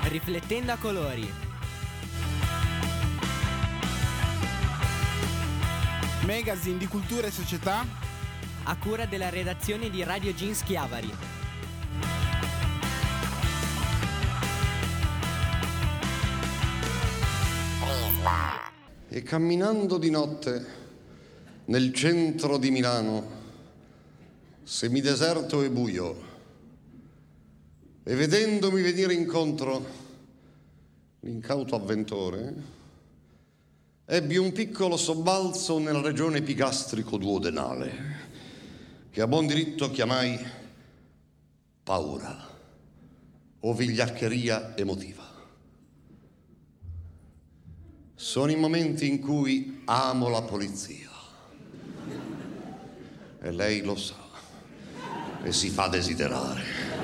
Riflettendo a colori. Magazine di cultura e società A cura della redazione di Radio Jeans Chiavari. E camminando di notte nel centro di Milano, semideserto e buio, e vedendomi venire incontro l'incauto avventore, ebbi un piccolo sobbalzo nella regione epigastrico-duodenale, che a buon diritto chiamai paura o vigliaccheria emotiva. Sono i momenti in cui amo la polizia. E lei lo sa. E si fa desiderare.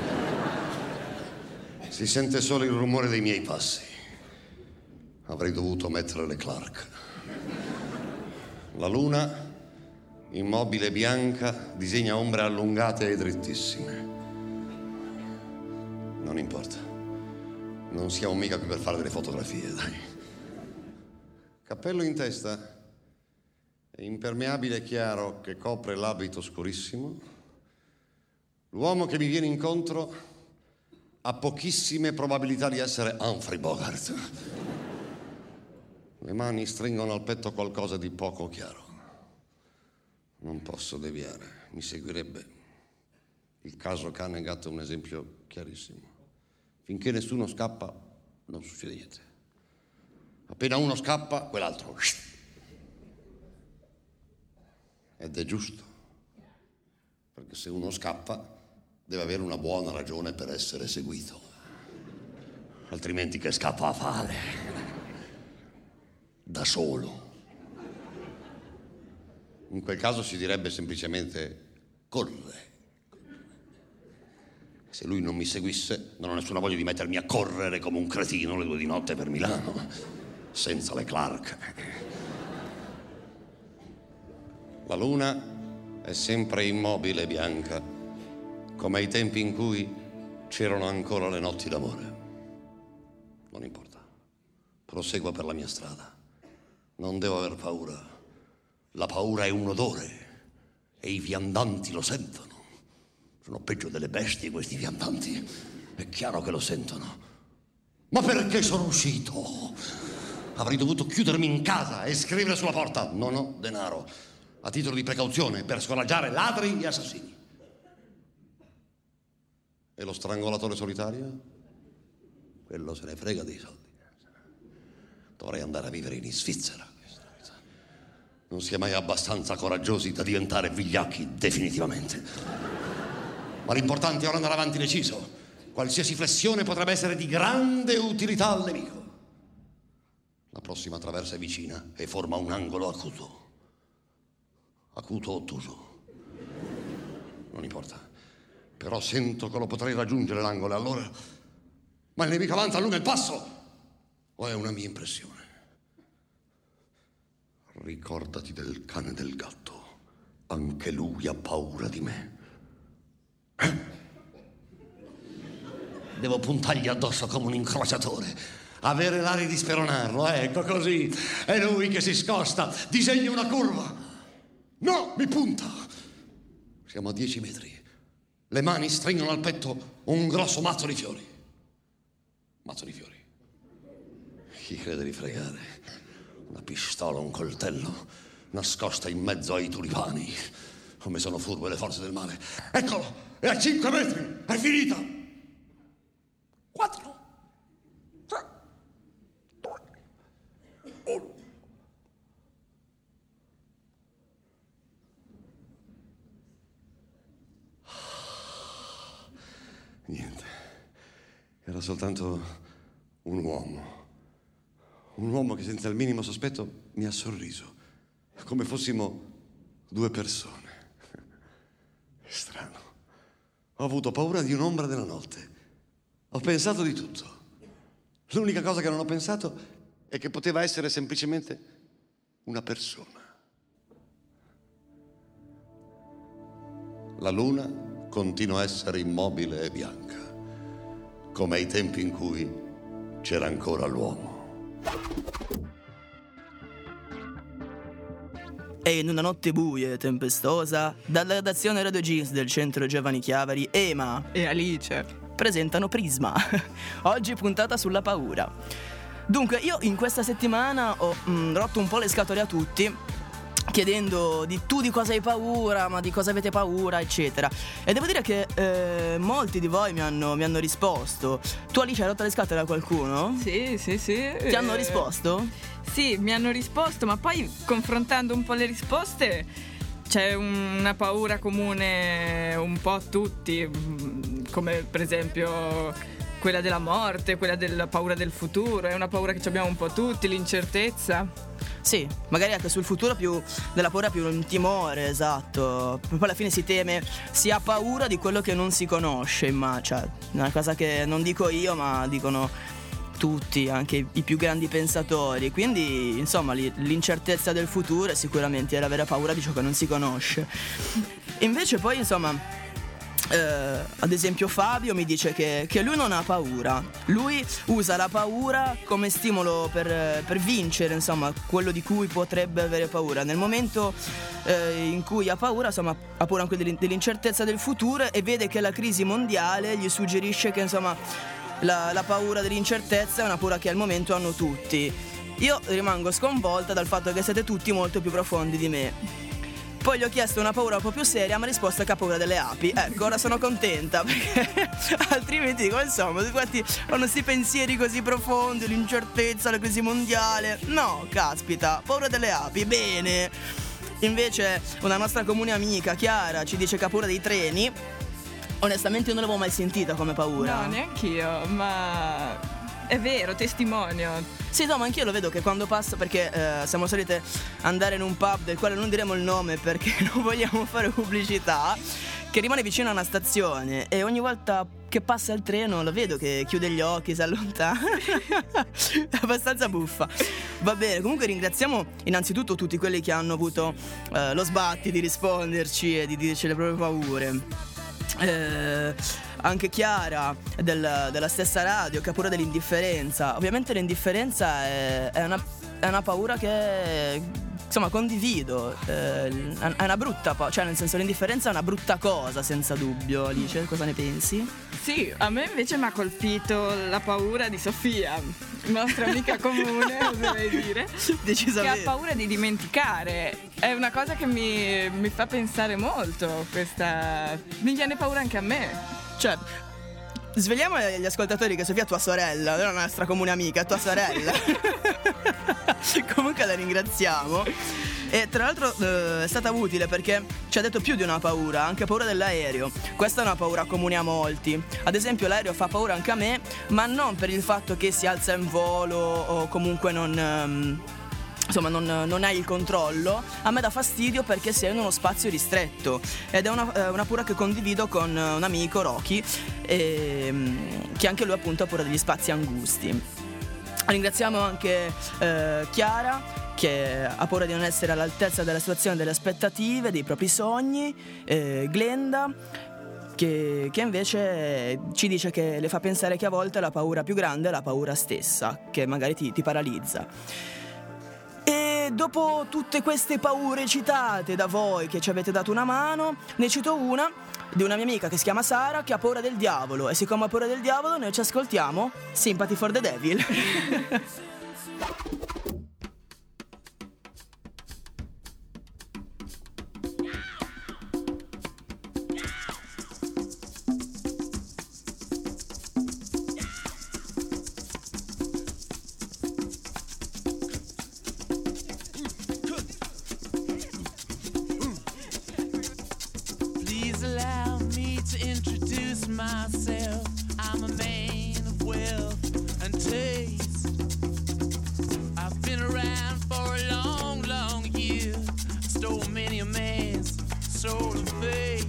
Si sente solo il rumore dei miei passi. Avrei dovuto mettere le Clark. La luna, immobile bianca, disegna ombre allungate e drittissime. Non importa. Non siamo mica qui per fare delle fotografie, dai. Cappello in testa e impermeabile chiaro che copre l'abito scurissimo, l'uomo che mi viene incontro ha pochissime probabilità di essere Humphrey Bogart. Le mani stringono al petto qualcosa di poco chiaro. Non posso deviare, mi seguirebbe. Il caso Kannegat è un esempio chiarissimo. Finché nessuno scappa, non succede niente. Appena uno scappa, quell'altro. Ed è giusto, perché se uno scappa deve avere una buona ragione per essere seguito. Altrimenti che scappa a fare? Da solo. In quel caso si direbbe semplicemente corre. Se lui non mi seguisse, non ho nessuna voglia di mettermi a correre come un cretino le 2 di notte per Milano. Senza le Clark. La luna è sempre immobile e bianca, come ai tempi in cui c'erano ancora le notti d'amore. Non importa. Proseguo per la mia strada. Non devo aver paura. La paura è un odore e i viandanti lo sentono. Sono peggio delle bestie questi viandanti. È chiaro che lo sentono. Ma perché sono uscito? Avrei dovuto chiudermi in casa e scrivere sulla porta: non ho denaro, a titolo di precauzione per scoraggiare ladri e assassini. E lo strangolatore solitario? Quello se ne frega dei soldi. Dovrei andare a vivere in Svizzera. Non si è mai abbastanza coraggiosi da diventare vigliacchi definitivamente. Ma l'importante è ora andare avanti deciso. Qualsiasi flessione potrebbe essere di grande utilità al nemico. La prossima traversa è vicina e forma un angolo acuto. Acuto o ottuso. Non importa. Però sento che lo potrei raggiungere l'angolo, e allora... Ma il nemico avanza, allunga il passo! O è una mia impressione? Ricordati del cane e del gatto. Anche lui ha paura di me. Devo puntargli addosso come un incrociatore. Avere l'aria di speronarlo, ecco così. È lui che si scosta, disegna una curva. No, mi punta. Siamo a 10 metri. Le mani stringono al petto un grosso mazzo di fiori. Mazzo di fiori. Chi crede di fregare? Una pistola, un coltello, nascosta in mezzo ai tulipani. Come sono furbe le forze del male. Eccolo, è a 5 metri, è finita. 4. Niente, era soltanto un uomo che senza il minimo sospetto mi ha sorriso, come fossimo 2 persone. È strano, ho avuto paura di un'ombra della notte, ho pensato di tutto. L'unica cosa che non ho pensato è che poteva essere semplicemente una persona. La luna continua a essere immobile e bianca, come ai tempi in cui c'era ancora l'uomo. E in una notte buia e tempestosa, dalla redazione Radio Jeans del Centro Giovanni Chiavari, Ema e Alice presentano Prisma. Oggi puntata sulla paura. Dunque, io in questa settimana ho rotto un po' le scatole a tutti, chiedendo di cosa hai paura, ma di cosa avete paura, eccetera. E devo dire che molti di voi mi hanno risposto. Tu, Alice, hai rotto le scatole a qualcuno? Sì. Ti hanno risposto? Sì, mi hanno risposto, ma poi confrontando un po' le risposte c'è una paura comune un po' a tutti, come per esempio quella della morte, quella della paura del futuro. È una paura che abbiamo un po' tutti, l'incertezza. Sì, magari anche sul futuro più della paura, più un timore, esatto. Poi alla fine si ha paura di quello che non si conosce, ma cioè, è una cosa che non dico io, ma dicono tutti, anche i più grandi pensatori. Quindi, insomma, l'incertezza del futuro è sicuramente l'avere paura di ciò che non si conosce. Invece poi, insomma, ad esempio Fabio mi dice che lui non ha paura. Lui usa la paura come stimolo per vincere, insomma, quello di cui potrebbe avere paura. Nel momento in cui ha paura, insomma, ha paura anche dell'incertezza del futuro e vede che la crisi mondiale gli suggerisce che, insomma, la paura dell'incertezza è una paura che al momento hanno tutti. Io rimango sconvolta dal fatto che siete tutti molto più profondi di me. Poi gli ho chiesto una paura un po' più seria, mi ha risposto che ha paura delle api. Ecco, ora sono contenta, perché altrimenti dico, insomma, tutti fanno questi pensieri così profondi, l'incertezza, la crisi mondiale. No, caspita, paura delle api, bene. Invece una nostra comune amica, Chiara, ci dice che ha paura dei treni. Onestamente io non l'avevo mai sentita come paura. No, neanch'io, ma è vero, testimonio. Sì, no, ma anch'io lo vedo che quando passa, perché siamo solite andare in un pub del quale non diremo il nome perché non vogliamo fare pubblicità, che rimane vicino a una stazione, e ogni volta che passa il treno lo vedo che chiude gli occhi, si allontana. È abbastanza buffa. Va bene, comunque ringraziamo innanzitutto tutti quelli che hanno avuto lo sbatti di risponderci e di dirci le proprie paure. Anche Chiara della stessa radio, che ha paura dell'indifferenza. Ovviamente l'indifferenza è una paura che, insomma, condivido. È una brutta cioè, nel senso, l'indifferenza è una brutta cosa, senza dubbio. Alice, cosa ne pensi? Sì, a me invece mi ha colpito la paura di Sofia, nostra amica comune, oserei dire, decisamente, che ha paura di dimenticare. È una cosa che mi fa pensare molto, questa. Mi viene paura anche a me. Cioè, svegliamo agli ascoltatori che Sofia è tua sorella, non è la nostra comune amica, è tua sorella. Comunque la ringraziamo. E tra l'altro è stata utile perché ci ha detto più di una paura, anche paura dell'aereo. Questa è una paura comune a molti. Ad esempio l'aereo fa paura anche a me, ma non per il fatto che si alza in volo o comunque non hai il controllo. A me dà fastidio perché sei in uno spazio ristretto, ed è una paura che condivido con un amico, Rocky, che anche lui appunto ha paura degli spazi angusti. Ringraziamo anche Chiara, che ha paura di non essere all'altezza della situazione, delle aspettative, dei propri sogni, Glenda, che invece ci dice che le fa pensare che a volte la paura più grande è la paura stessa, che magari ti paralizza. E dopo tutte queste paure citate da voi, che ci avete dato una mano, ne cito una di una mia amica che si chiama Sara, che ha paura del diavolo. E siccome ha paura del diavolo, noi ci ascoltiamo Sympathy for the Devil. Myself, I'm a man of wealth and taste. I've been around for a long, long year. Stole many a man's soul of faith.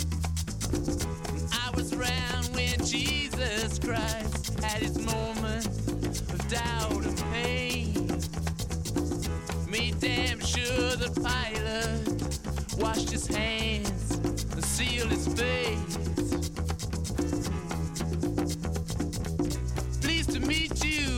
I was around when Jesus Christ had his moment of doubt and pain. Made damn sure the pilot washed his hands and sealed his face. Pleased to meet you,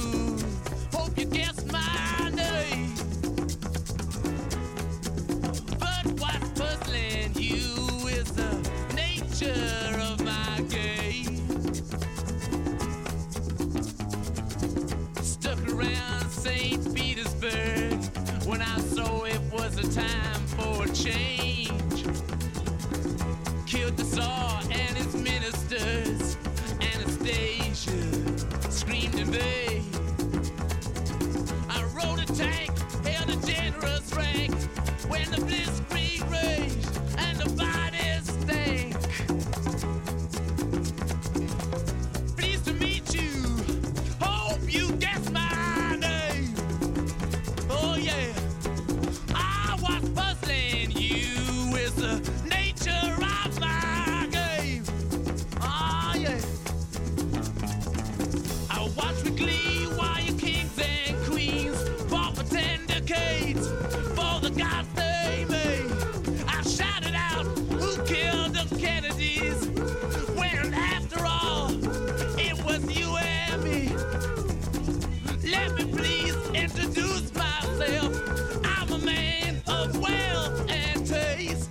of wealth and taste.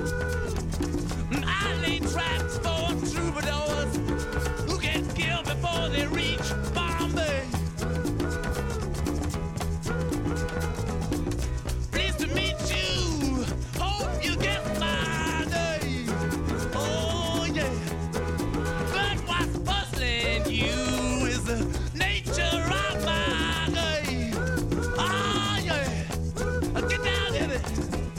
I lay traps for troubadours who get killed before they reach Bombay. Pleased to meet you. Hope you get my name. Oh yeah. But what's puzzling you is the nature of my game. Oh yeah. Get down in it.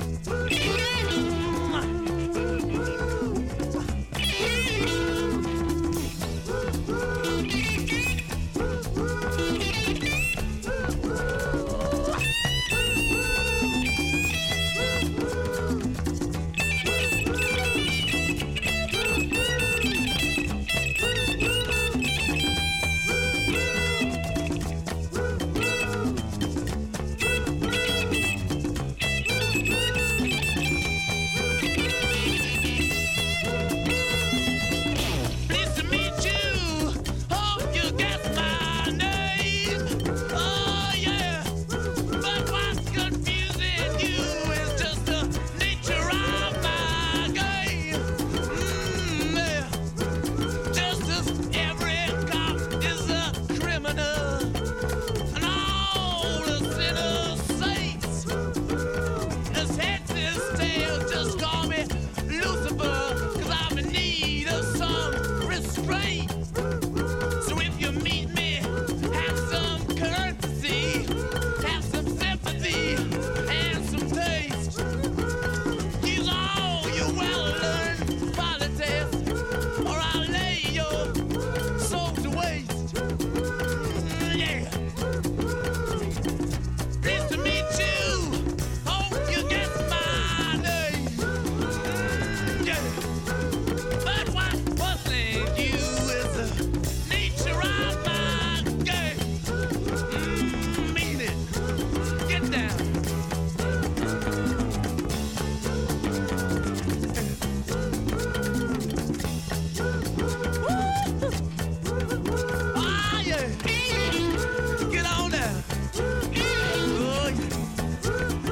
Pleased to meet you. Hope you get my name. Oh yeah. But what's confusing you is just the nature of my game. Yeah. Just as every cop is a criminal, and all the sinners saints. As heads is tails, just call me Lucifer, 'cause I'm in need of some restraint. So if you meet me, have some courtesy, have some sympathy, and some taste. Use all your well-learned politics, or I'll lay your soul to waste. Yeah. Pleased to meet you. Hope you get my name. Yeah. But what's puzzling you is the nature of my game. Mean it. Get down. Ah, yeah. Get on down. Oh, yeah.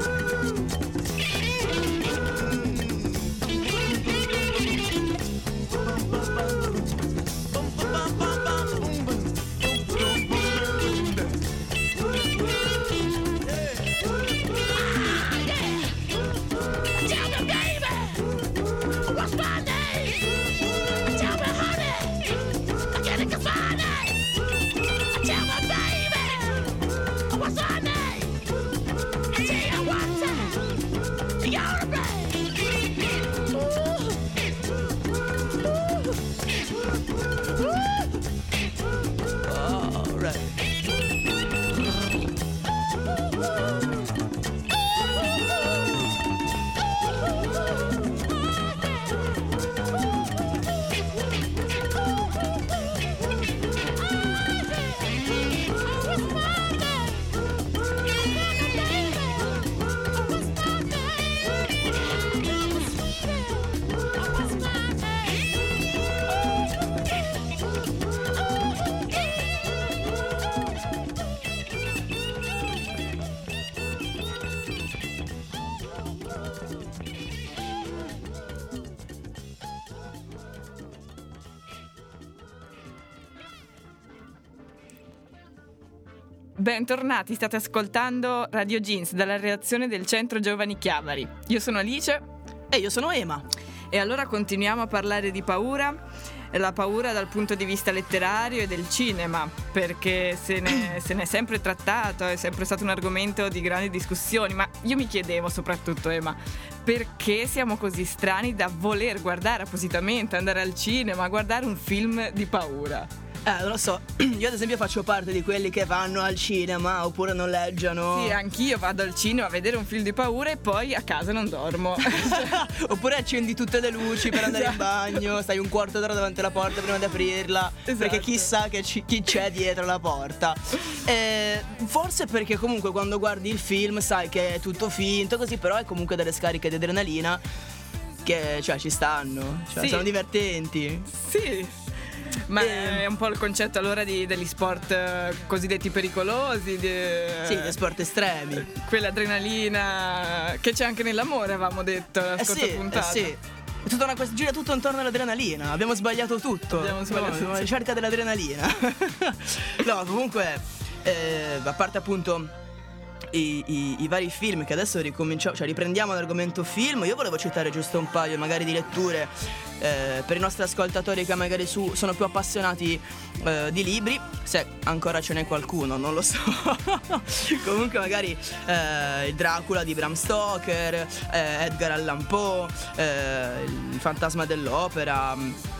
Tell me, baby, what's my name? Tell me, honey, get it, 'cause my name. Tell me, baby, what's my name? Tell you one time, you're the all right. Bentornati, state ascoltando Radio Jeans dalla redazione del Centro Giovani Chiavari. Io sono Alice E io sono Ema. e allora continuiamo a parlare di paura, la paura dal punto di vista letterario e del cinema, perché se ne è sempre trattato, è sempre stato un argomento di grandi discussioni, ma io mi chiedevo soprattutto, Ema, perché siamo così strani da voler guardare appositamente, andare al cinema, guardare un film di paura? Non lo so, io ad esempio faccio parte di quelli che vanno al cinema oppure noleggiano. Sì, anch'io vado al cinema a vedere un film di paura e poi a casa non dormo. Oppure accendi tutte le luci per andare in bagno, stai un quarto d'ora davanti alla porta prima di aprirla, perché chissà che chi c'è dietro la porta. Forse perché comunque quando guardi il film sai che è tutto finto così, però hai comunque delle scariche di adrenalina che cioè ci stanno, cioè Sì. sono divertenti. Sì. Ma è un po' il concetto allora degli sport cosiddetti pericolosi, sì, dei sport estremi. Quell'adrenalina che c'è anche nell'amore, avevamo detto la scorsa puntata. Sì. È tutta gira tutto intorno all'adrenalina. Abbiamo sbagliato tutto. La ricerca dell'adrenalina. No, comunque, a parte appunto i vari film che adesso riprendiamo l'argomento film, io volevo citare giusto un paio magari di letture per i nostri ascoltatori che magari sono più appassionati di libri, se ancora ce n'è qualcuno, non lo so. Comunque magari il Dracula di Bram Stoker, Edgar Allan Poe, il Fantasma dell'Opera.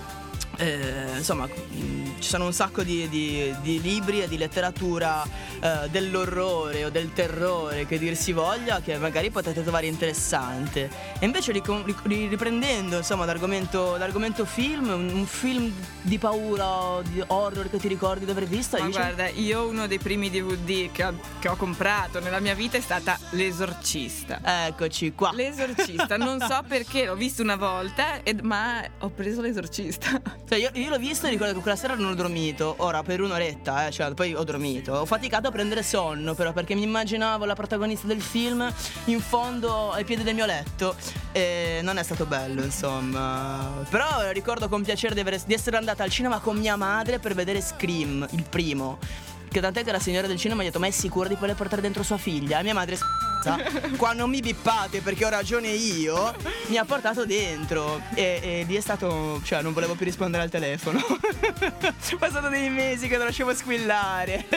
Insomma, ci sono un sacco di libri e di letteratura dell'orrore o del terrore, che dir si voglia, che magari potete trovare interessante. E invece riprendendo insomma l'argomento film, un film di paura, di horror che ti ricordi di aver visto? Ma guarda, io uno dei primi DVD che ho comprato nella mia vita è stata L'Esorcista. Eccoci qua. L'Esorcista, non so perché, l'ho visto una volta ma ho preso L'Esorcista. Cioè io l'ho visto e ricordo che quella sera non ho dormito. Ora per un'oretta, cioè poi ho dormito. Ho faticato a prendere sonno, però, perché mi immaginavo la protagonista del film in fondo ai piedi del mio letto. E non è stato bello, insomma. Però ricordo con piacere di essere andata al cinema con mia madre per vedere Scream, il primo. Che tant'è che la signora del cinema mi ha detto: ma è sicura di voler portare dentro sua figlia? E mia madre qua non mi bippate perché ho ragione io, mi ha portato dentro e lì è stato, cioè non volevo più rispondere al telefono. Passato dei mesi che non lasciavo squillare.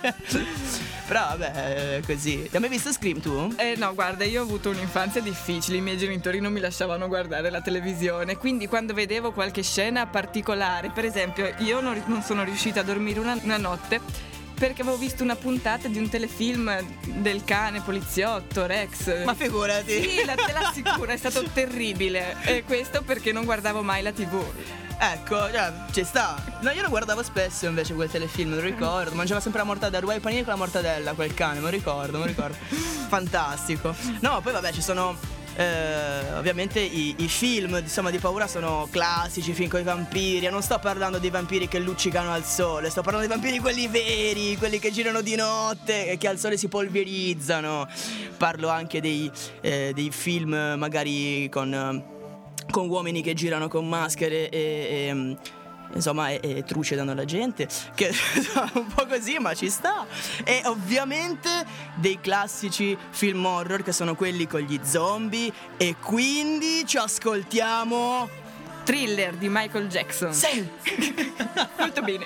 Però vabbè, così. Hai mai visto Scream tu? No, guarda, io ho avuto un'infanzia difficile, i miei genitori non mi lasciavano guardare la televisione, quindi quando vedevo qualche scena particolare, per esempio io non sono riuscita a dormire una notte perché avevo visto una puntata di un telefilm del cane poliziotto Rex. Ma figurati. Sì, te l'assicuro, è stato terribile. E questo perché non guardavo mai la TV. Ecco, ci sta. No, io lo guardavo spesso invece quel telefilm, non ricordo. Mangiava sempre la mortadella, rubava i panini con la mortadella, quel cane, non ricordo. Fantastico. No, poi vabbè, ci sono ovviamente i film, insomma, di paura sono classici, film con i vampiri. Non sto parlando dei vampiri che luccicano al sole, sto parlando dei vampiri quelli veri, quelli che girano di notte e che al sole si polverizzano. Parlo anche dei film magari con uomini che girano con maschere e insomma e trucidano la gente, che un po' così, ma ci sta. E ovviamente dei classici film horror che sono quelli con gli zombie. E quindi ci ascoltiamo Thriller di Michael Jackson. Sì. Molto bene.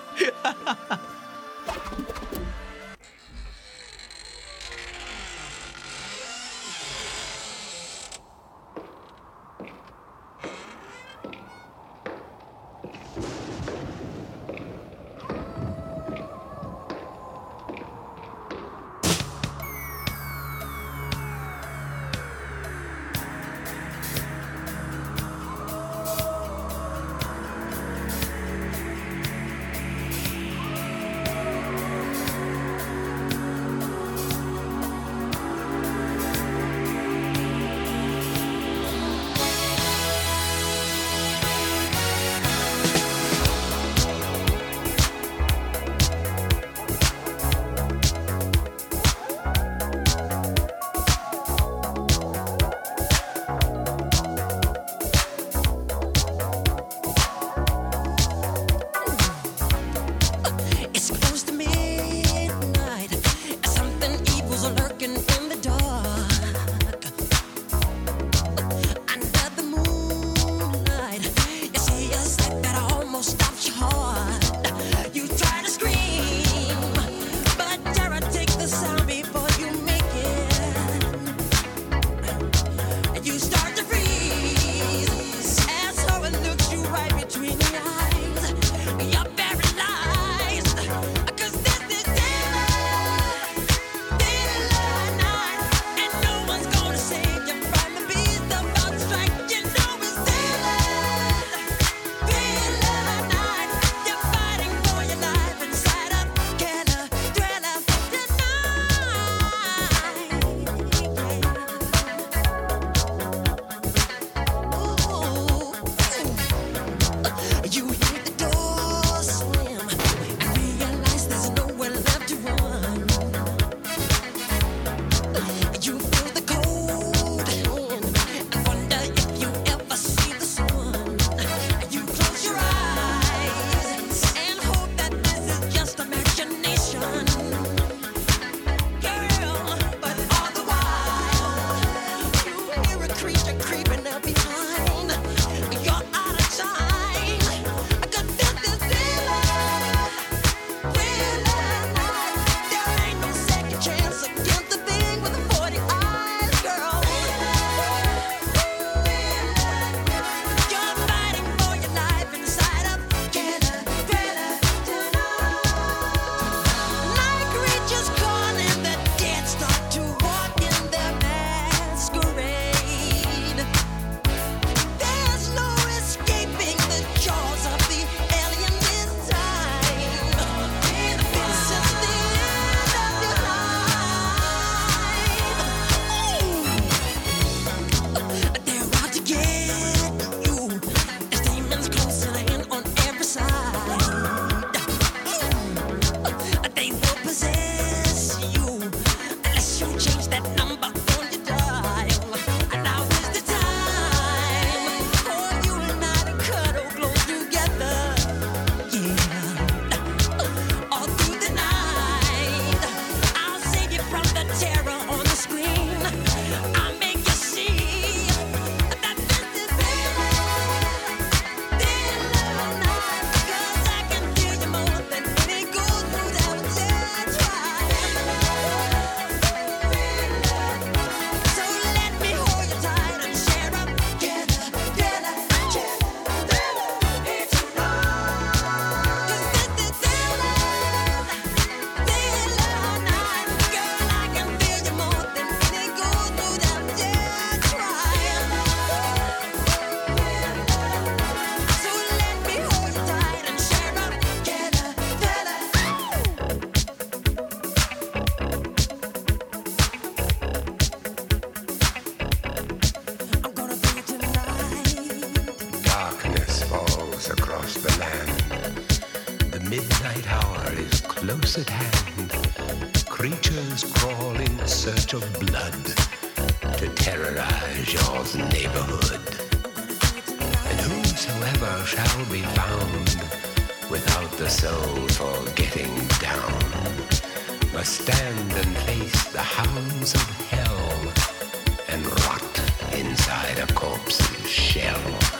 close at hand, creatures crawl in search of blood to terrorize your neighborhood. And whosoever shall be found without the soul for getting down must stand and face the hounds of hell and rot inside a corpse's shell.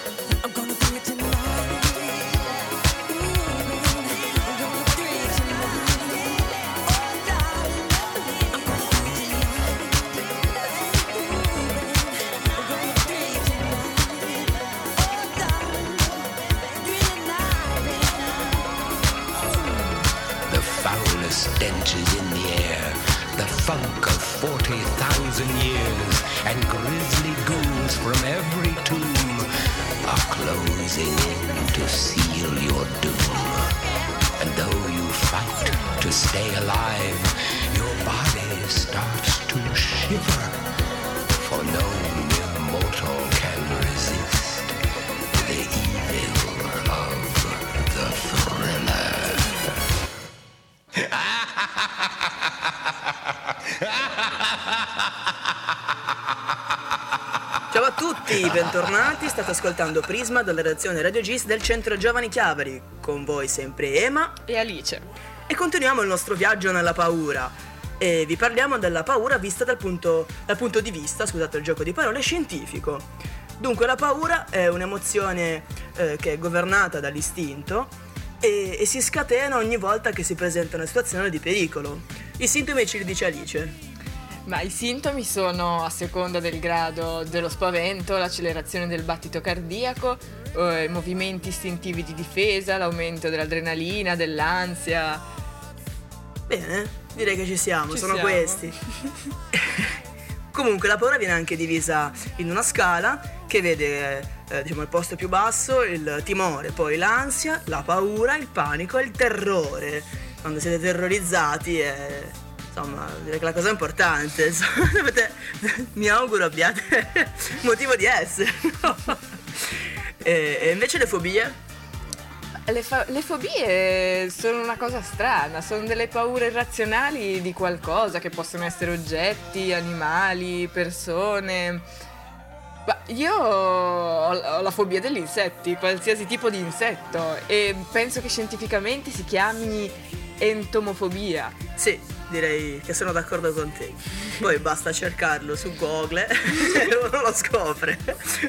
Stenches in the air, the funk of 40,000 years, and grisly ghouls from every tomb are closing in to seal your doom. And though you fight to stay alive, your body starts to shiver, for no mere mortal can resist the evil of the thriller. Ciao a tutti, bentornati, state ascoltando Prisma dalla redazione Radio GIS del Centro Giovani Chiavari. Con voi sempre Ema e Alice. E continuiamo il nostro viaggio nella paura. E vi parliamo della paura vista dal punto di vista, scusate il gioco di parole, scientifico. Dunque la paura è un'emozione che è governata dall'istinto e si scatena ogni volta che si presenta una situazione di pericolo. I sintomi ce li dice Alice. Ma i sintomi sono, a seconda del grado dello spavento, l'accelerazione del battito cardiaco, movimenti istintivi di difesa, l'aumento dell'adrenalina, dell'ansia. Bene, direi che ci siamo. Questi. Comunque la paura viene anche divisa in una scala che vede il posto più basso, il timore, poi l'ansia, la paura, il panico e il terrore. Quando siete terrorizzati insomma, direi che la cosa importante, mi auguro abbiate motivo di essere, no? E invece le fobie? Le fobie sono una cosa strana, sono delle paure irrazionali di qualcosa, che possono essere oggetti, animali, persone. Ma io ho la fobia degli insetti, qualsiasi tipo di insetto, e penso che scientificamente si chiami entomofobia. Sì, direi che sono d'accordo con te. Poi basta cercarlo su Google e uno lo scopre.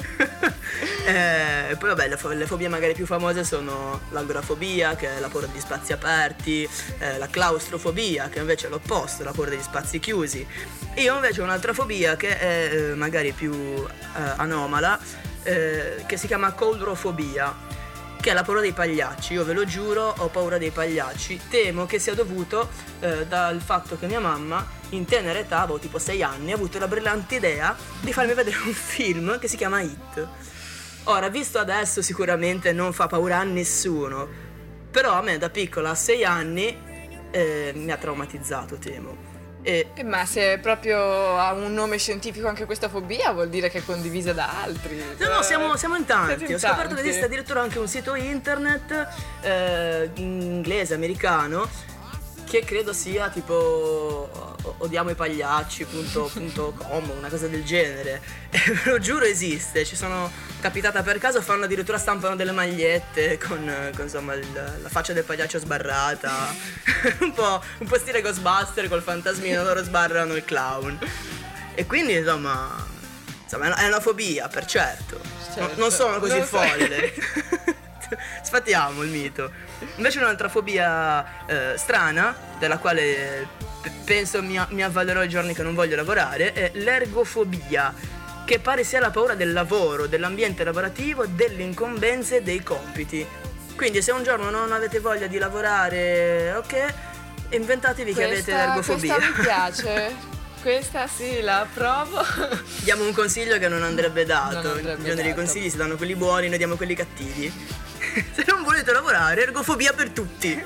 E poi vabbè, le fobie magari più famose sono l'agorafobia, che è la paura degli spazi aperti, la claustrofobia, che invece è l'opposto, la paura degli spazi chiusi. Io invece ho un'altra fobia che è magari più anomala, che si chiama coulrofobia, che è la paura dei pagliacci. Io ve lo giuro, ho paura dei pagliacci. Temo che sia dovuto dal fatto che mia mamma in tenera età, avevo tipo 6 anni, ha avuto la brillante idea di farmi vedere un film che si chiama It. Ora, visto adesso sicuramente non fa paura a nessuno, però a me da piccola a 6 anni mi ha traumatizzato, temo. Ma se proprio ha un nome scientifico anche questa fobia, vuol dire che è condivisa da altri. No, siamo in tanti. Ho scoperto che tanti. esiste addirittura anche un sito internet in inglese, americano, che credo sia tipo odiamo i pagliacci.com, una cosa del genere. Ve lo giuro, esiste. Ci sono capitata per caso, stampano delle magliette con insomma la faccia del pagliaccio sbarrata. un po' stile Ghostbuster col fantasmino, loro sbarrano il clown. E quindi insomma è una fobia, per certo. Non sono così folle. Sfatiamo il mito. Invece un'altra fobia strana, della quale penso mi avvalerò i giorni che non voglio lavorare, è l'ergofobia, che pare sia la paura del lavoro, dell'ambiente lavorativo, delle incombenze e dei compiti. Quindi se un giorno non avete voglia di lavorare, ok, inventatevi che avete l'ergofobia. Questa mi piace. Questa sì, la provo. Diamo un consiglio che non andrebbe dato. In genere i consigli si danno quelli buoni, noi diamo quelli cattivi. Se non volete lavorare, ergofobia per tutti.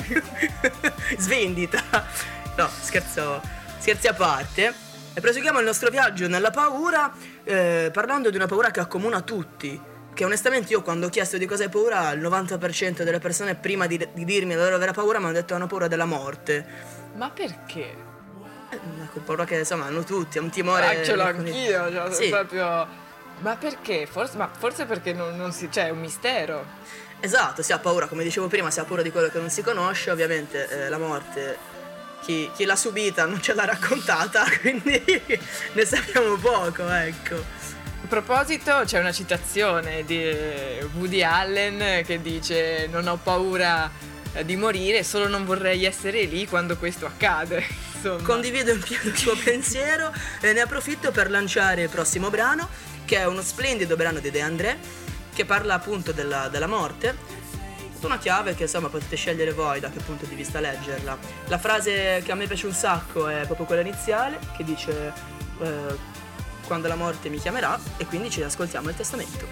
Svendita. No, scherzi a parte. E proseguiamo il nostro viaggio nella paura, parlando di una paura che accomuna tutti, che onestamente io quando ho chiesto di cosa hai paura, il 90% delle persone prima di dirmi la loro vera paura mi hanno detto hanno paura della morte. Ma perché? Ecco, paura che insomma hanno tutti, è un timore. Ce l'ho anch'io, cioè, sì. proprio. Ma perché? Forse perché non si. Cioè, è un mistero. Esatto, si ha paura, come dicevo prima, si ha paura di quello che non si conosce, ovviamente la morte, chi l'ha subita non ce l'ha raccontata, quindi ne sappiamo poco, ecco. A proposito, c'è una citazione di Woody Allen che dice: non ho paura di morire, solo non vorrei essere lì quando questo accade. Insomma. Condivido in pieno il suo pensiero e ne approfitto per lanciare il prossimo brano, che è uno splendido brano di De André, che parla appunto della morte. Una chiave che insomma potete scegliere voi da che punto di vista leggerla. La frase che a me piace un sacco è proprio quella iniziale, che dice quando la morte mi chiamerà, e quindi ci ascoltiamo il testamento.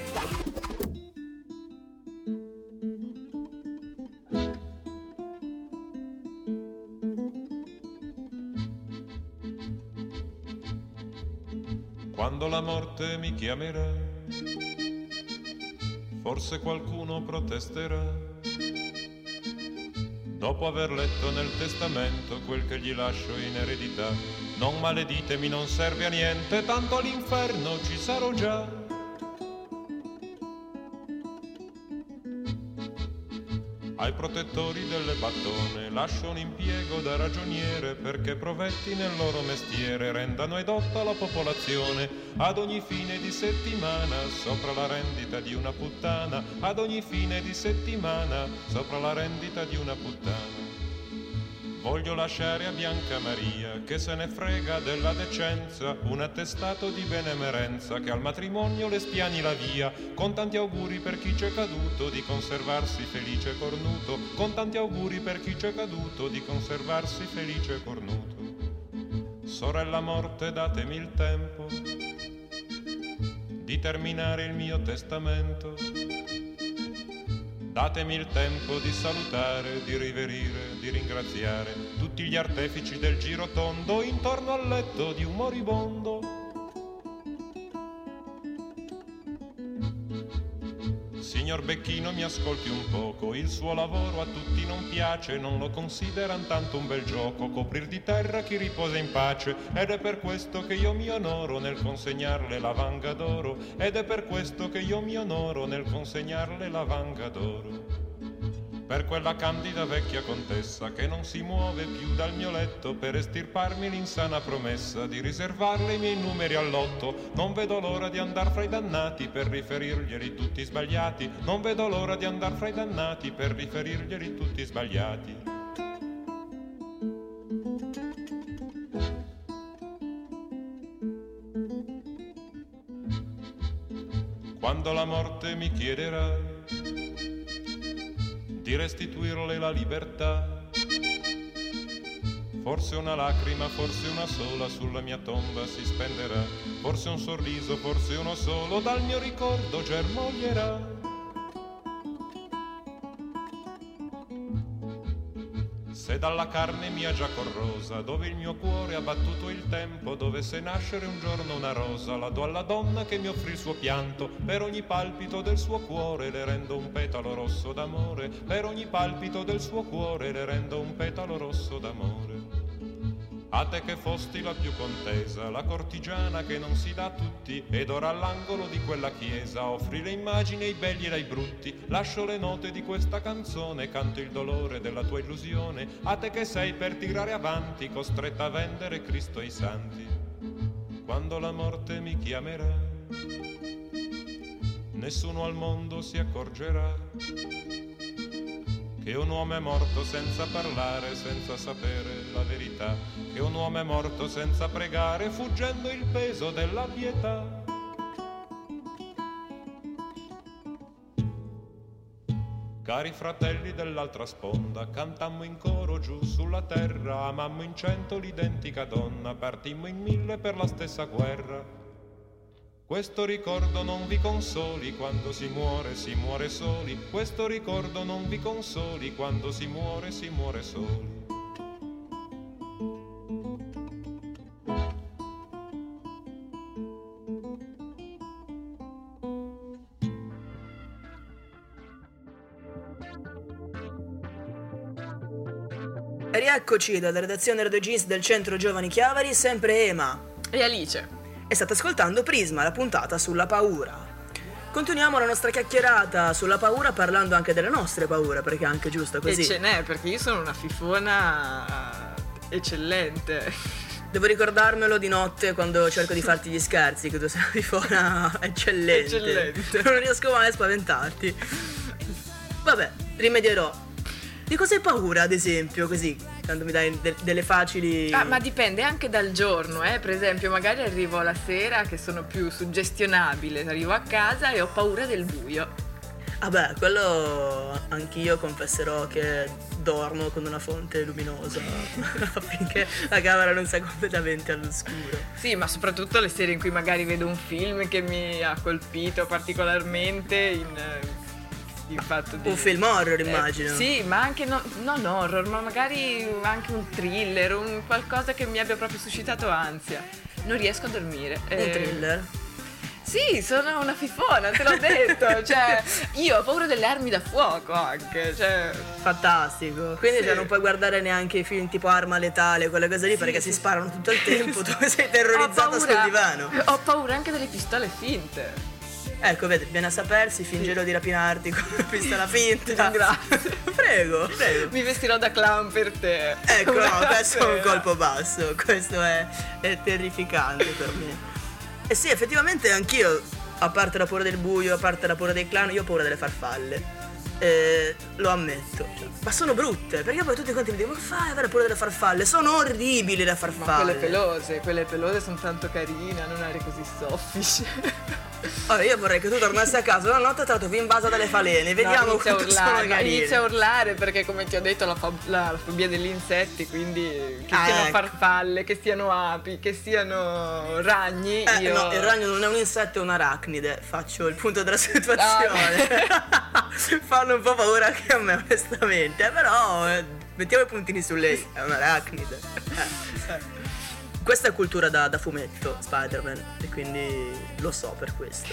Quando la morte mi chiamerà, forse qualcuno protesterà. Dopo aver letto nel testamento quel che gli lascio in eredità, non maleditemi, non serve a niente, tanto all'inferno ci sarò già. Ai protettori delle battone lascio un impiego da ragioniere, perché provetti nel loro mestiere rendano edotta la popolazione. Ad ogni fine di settimana sopra la rendita di una puttana, ad ogni fine di settimana sopra la rendita di una puttana. Voglio lasciare a Bianca Maria, che se ne frega della decenza, un attestato di benemerenza che al matrimonio le spiani la via, con tanti auguri per chi c'è caduto di conservarsi felice e cornuto, con tanti auguri per chi c'è caduto di conservarsi felice e cornuto. Sorella morte, datemi il tempo di terminare il mio testamento. Datemi il tempo di salutare, di riverire, di ringraziare tutti gli artefici del giro tondo intorno al letto di un moribondo. Signor Becchino, mi ascolti un poco, il suo lavoro a tutti non piace, non lo consideran tanto un bel gioco, coprir di terra chi riposa in pace, ed è per questo che io mi onoro nel consegnarle la vanga d'oro, ed è per questo che io mi onoro nel consegnarle la vanga d'oro. Per quella candida vecchia contessa che non si muove più dal mio letto, per estirparmi l'insana promessa di riservarle i miei numeri al lotto, non vedo l'ora di andar fra i dannati per riferirglieli tutti sbagliati, non vedo l'ora di andar fra i dannati per riferirglieli tutti sbagliati. Quando la morte mi chiederà di restituirle la libertà, forse una lacrima, forse una sola sulla mia tomba si spenderà, forse un sorriso, forse uno solo dal mio ricordo germoglierà. Se dalla carne mia già corrosa, dove il mio cuore ha battuto il tempo, dovesse nascere un giorno una rosa, la do alla donna che mi offrì il suo pianto, per ogni palpito del suo cuore le rendo un petalo rosso d'amore, per ogni palpito del suo cuore le rendo un petalo rosso d'amore. A te che fosti la più contesa, la cortigiana che non si dà a tutti, ed ora all'angolo di quella chiesa offri le immagini ai belli e ai brutti, lascio le note di questa canzone, canto il dolore della tua illusione, a te che sei per tirare avanti, costretta a vendere Cristo ai santi. Quando la morte mi chiamerà, nessuno al mondo si accorgerà che un uomo è morto senza parlare, senza sapere la verità, che un uomo è morto senza pregare, fuggendo il peso della pietà. Cari fratelli dell'altra sponda, cantammo in coro giù sulla terra, amammo in 100 l'identica donna, partimmo in 1000 per la stessa guerra. Questo ricordo non vi consoli quando si muore soli. Questo ricordo non vi consoli quando si muore soli. E rieccoci dalla redazione Radio Jeans del Centro Giovani Chiavari, sempre Ema. E Alice. E state ascoltando Prisma, la puntata sulla paura. Continuiamo la nostra chiacchierata sulla paura parlando anche delle nostre paure, perché è anche giusto così. E ce n'è, perché io sono una fifona eccellente. Devo ricordarmelo di notte quando cerco di farti gli scherzi, che tu sei una fifona eccellente. Non riesco mai a spaventarti. Vabbè, rimedierò. Di cosa hai paura, ad esempio, così, quando mi dai delle facili... Ma dipende anche dal giorno, Per esempio, magari arrivo la sera che sono più suggestionabile, arrivo a casa e ho paura del buio. Beh, quello anch'io confesserò che dormo con una fonte luminosa affinché la camera non sia completamente all'oscuro. Sì, ma soprattutto le sere in cui magari vedo un film che mi ha colpito particolarmente il fatto di... Un film horror, immagino. Sì, ma anche non horror, ma magari anche un thriller, un qualcosa che mi abbia proprio suscitato ansia. Non riesco a dormire. Un thriller? Sì, sono una fifona, te l'ho detto. Cioè, io ho paura delle armi da fuoco anche. Cioè... Fantastico. Quindi sì. Non puoi guardare neanche i film tipo Arma letale, quelle cose lì, perché si sparano tutto il tempo. Tu sei terrorizzata sul divano. Ho paura anche delle pistole finte. Ecco, vedi, viene a sapersi, fingerò di rapinarti con una pistola finta. Grazie. Prego. Mi vestirò da clown per te. Ecco, no, questo è un colpo basso. Questo è terrificante per me. E sì, effettivamente anch'io, a parte la paura del buio, a parte la paura dei clown, io ho paura delle farfalle. Lo ammetto. Ma sono brutte, perché poi tutti quanti mi dicono: ma fai avere paura delle farfalle? Sono orribili le farfalle. Ma quelle pelose sono tanto carine, non eri così soffice. Allora, io vorrei che tu tornassi a casa una notte e te la trovi invasa dalle falene. Vediamo quanto sono carine. Inizia a urlare perché, come ti ho detto, la fobia degli insetti, quindi che siano farfalle, che siano api, che siano ragni. No, il ragno non è un insetto, è un arachnide. Faccio il punto della situazione. Fanno un po' paura anche a me, onestamente. Però mettiamo i puntini su lei. È un arachnide. Questa è cultura da fumetto, Spider-Man, e quindi lo so per questo.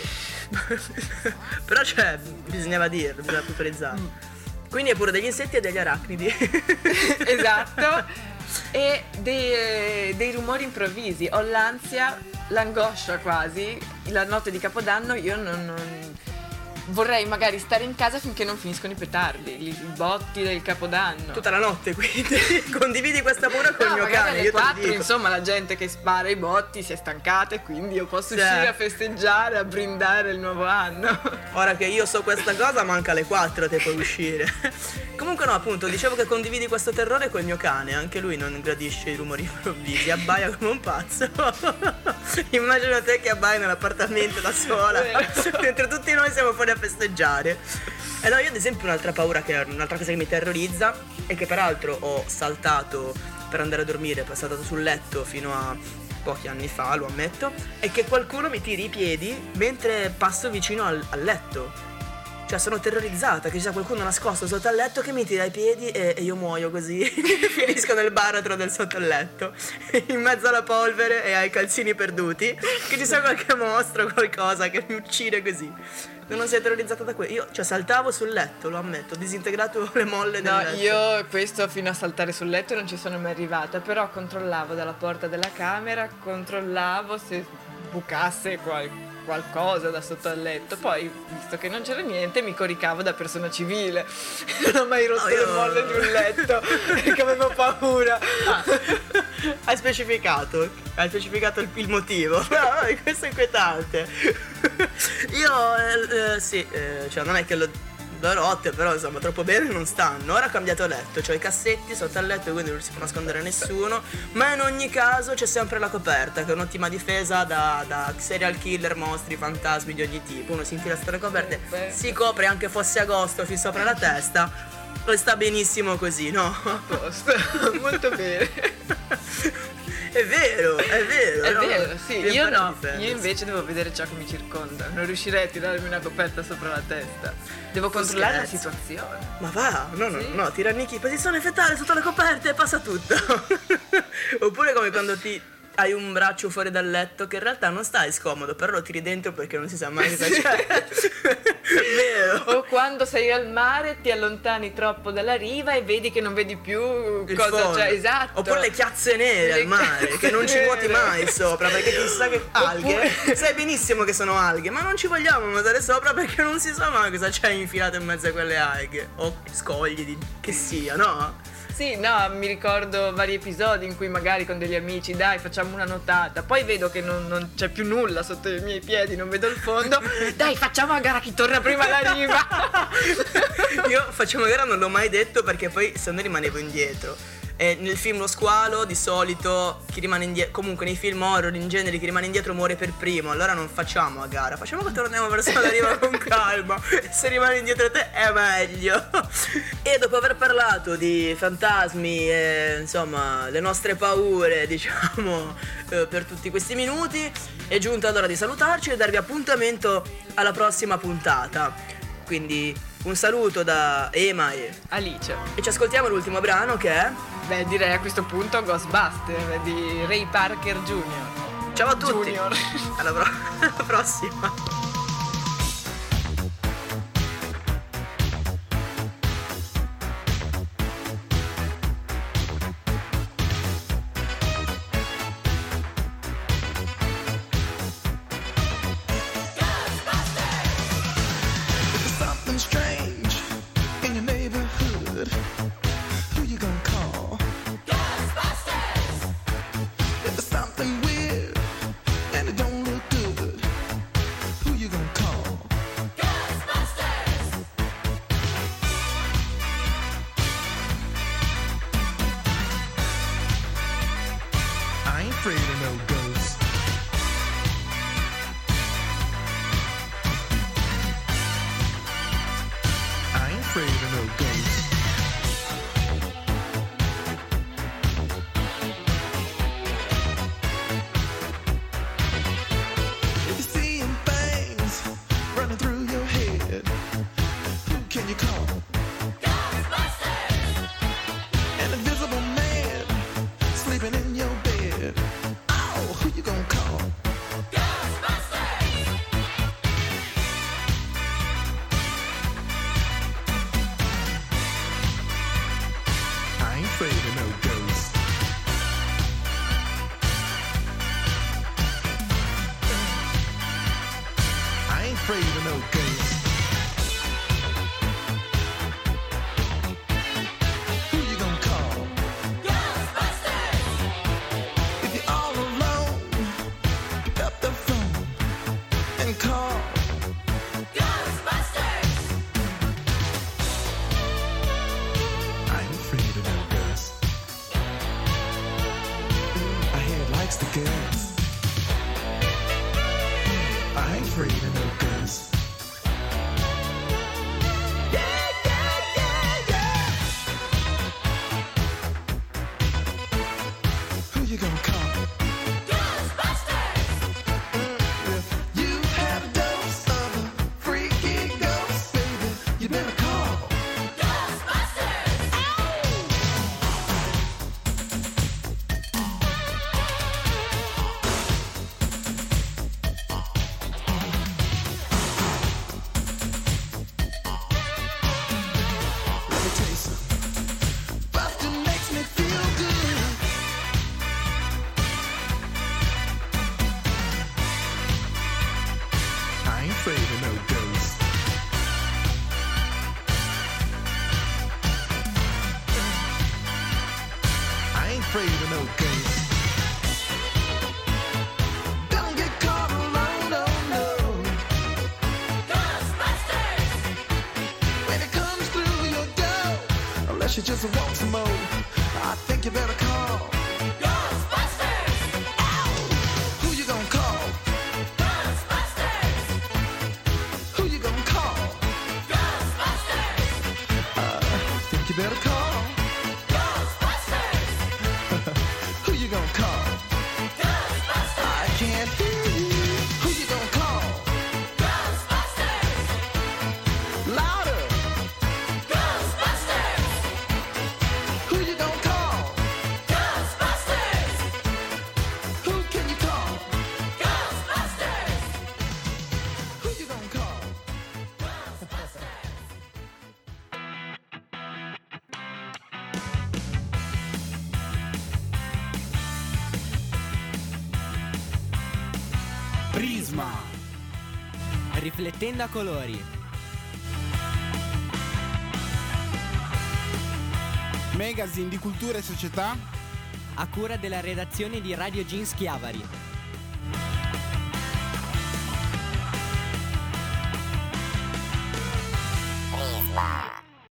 Però bisognava dirlo, bisognava puntualizzare. Quindi è pure degli insetti e degli arachnidi. Esatto. E dei rumori improvvisi. Ho l'ansia, l'angoscia quasi. La notte di Capodanno io non vorrei magari stare in casa finché non finiscono i petardi, i botti del Capodanno. Tutta la notte, quindi condividi questa paura con il mio cane. Alle 4, insomma, la gente che spara i botti si è stancata e quindi io posso uscire a festeggiare, a brindare il nuovo anno. Ora che io so questa cosa, manca alle 4 te puoi uscire. Comunque no, appunto, dicevo che condividi questo terrore con il mio cane. Anche lui non gradisce i rumori improvvisi, abbaia come un pazzo. Immagino te che abbai nell'appartamento da sola, mentre tutti noi siamo fuori a festeggiare. E no, io ad esempio un'altra paura, un'altra cosa che mi terrorizza, e che peraltro ho saltato per andare a dormire, poi saltato sul letto fino a pochi anni fa, lo ammetto, è che qualcuno mi tiri i piedi mentre passo vicino al letto. Cioè sono terrorizzata che ci sia qualcuno nascosto sotto al letto che mi tira i piedi e io muoio così. Finisco nel baratro del sottoletto, in mezzo alla polvere e ai calzini perduti, che ci sia qualche mostro, qualcosa che mi uccide così. Non sei terrorizzata da quello? Io saltavo sul letto, lo ammetto, ho disintegrato le molle del letto. No, io questo fino a saltare sul letto non ci sono mai arrivata, però controllavo dalla porta della camera, controllavo se bucasse qualcosa da sotto al letto, poi visto che non c'era niente mi coricavo da persona civile. Non ho mai rotto le molle di un letto perché avevo paura. Hai specificato il motivo. No, questo è inquietante. Io cioè non è che l'ho rotte, però insomma troppo bene non stanno. Ora ho cambiato letto, c'ho i cassetti sotto al letto, quindi non si può nascondere nessuno. Ma in ogni caso c'è sempre la coperta, che è un'ottima difesa da serial killer, mostri, fantasmi di ogni tipo. Uno si infila sotto le coperte, si copre anche fosse agosto fin sopra la testa, e sta benissimo così, no? A posto, molto bene. È vero, sì, io no, io invece devo vedere ciò che mi circonda, non riuscirei a tirarmi una coperta sopra la testa, devo controllare la situazione. Ma va, no, ti rannicchi, posizione fetale sotto le coperte e passa tutto. Oppure come quando ti hai un braccio fuori dal letto che in realtà non stai scomodo, però lo tiri dentro perché non si sa mai cosa c'è. Vero. O quando sei al mare ti allontani troppo dalla riva e vedi che non vedi più Il cosa fondo. c'è. Esatto. Oppure le chiazze nere al mare, chiazze che non ci nuoti nere. mai sopra, perché ti sa che alghe, sai benissimo che sono alghe, ma non ci vogliamo nuotare sopra perché non si sa mai cosa c'è infilato in mezzo a quelle alghe. O scogli che sia, no? Sì, no, mi ricordo vari episodi in cui magari con degli amici, dai, facciamo una nuotata, poi vedo che non c'è più nulla sotto i miei piedi, non vedo il fondo, dai, facciamo a gara chi torna prima alla riva. Io facciamo gara non l'ho mai detto perché poi se no rimanevo indietro. E nel film Lo squalo di solito chi rimane indietro, comunque nei film horror in genere chi rimane indietro muore per primo, allora non facciamo a gara, facciamo che torniamo verso la riva con calma, e se rimani indietro te è meglio. E dopo aver parlato di fantasmi e insomma le nostre paure, diciamo, per tutti questi minuti, è giunta l'ora di salutarci e darvi appuntamento alla prossima puntata. Quindi un saluto da Ema e Alice. ci ascoltiamo l'ultimo brano che è... Beh, direi a questo punto Ghostbuster di Ray Parker Jr. Ciao a tutti! Junior. Alla prossima! Something strange in your neighborhood. Who you gonna call? Ghostbusters! If there's something weird and it don't look good, who you gonna call? Ghostbusters! I ain't afraid of no ghosts. I ain't afraid of no ghosts. If you're seeing things running through your head, who can you call? Ghostbusters! An invisible man sleeping in your bed. Oh, who you gonna call? Ghostbusters! I ain't afraid of no ghosts. I ain't afraid of no ghosts. Who you gonna call? Ghostbusters! If you're all alone, pick up the phone and call. Ghostbusters! I ain't afraid of no ghosts. I hear it likes the girls. I ain't afraid of no ghosts. Yeah, yeah, yeah, yeah. Who you gonna call? Ghostbusters! If you had a dose of a freaky ghost, baby, you better call. Ghostbusters! Let me tell you something. Buster makes me feel good. I ain't afraid of no ghosts. I ain't afraid of no ghosts. Don't get caught alone, no, no. Ghostbusters! When it comes through your door, unless you just want some more, I think you better call. Ghostbusters! Ow! Who you gonna call? Ghostbusters! Who you gonna call? Ghostbusters! Think you better call. Ghostbusters! Who you gonna call? Ghostbusters! I can't hear you. Who you gonna call? Ghostbusters! Louder! Ghostbusters! Who you gonna call? Prisma. Riflettendo a colori. Magazine di cultura e società. A cura della redazione di Radio Jeans Chiavari. Prisma.